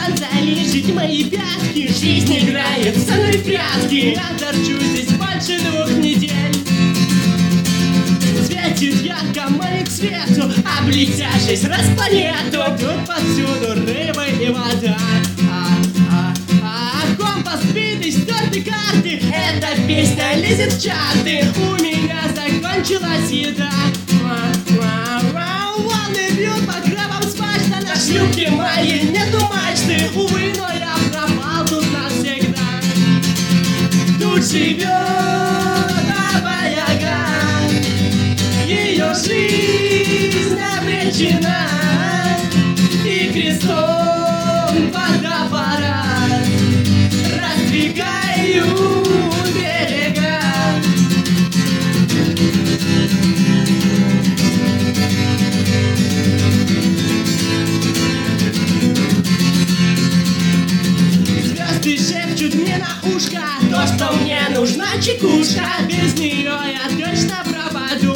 залижет мои пятки. Жизнь играет со мной в прятки. Я торчу здесь больше 2 недель. Светит ярко мой к свету, облетящий раз планету. Тут повсюду рыбы и вода. Компас битый, стерты карты. Эта песня лезет в чарты. У меня закончилась еда. Волны бьют по крабам с мачты. На шлюпке моей нету мачты. Увы, но я пропал тут навсегда. Тут живет Баба-Яга. Ее жизнь обречена. И крестом фотоаппарат раздвигаю берега. Звезды шепчут мне на ушко то, что мне нужна чекушка. Без нее я точно пропаду.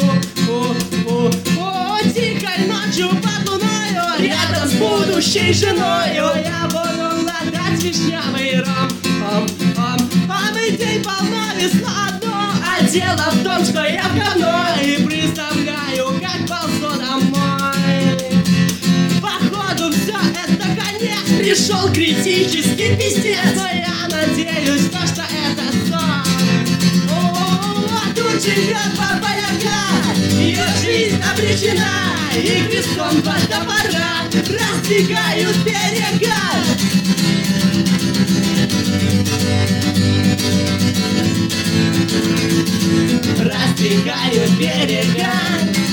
Тихой ночью под луною, рядом с будущей женою, я буду глотать вишневый ром. Новый день полно, весна одно, а дело в том, что я в говно. И представляю, как ползу домой. Походу все это конец, пришел критический пиздец. Но я надеюсь, что это сон. Тут живет Баба-Яга. Ее жизнь обречена. И крестом фотоаппарат раздвигают берега. Раздвигают берега.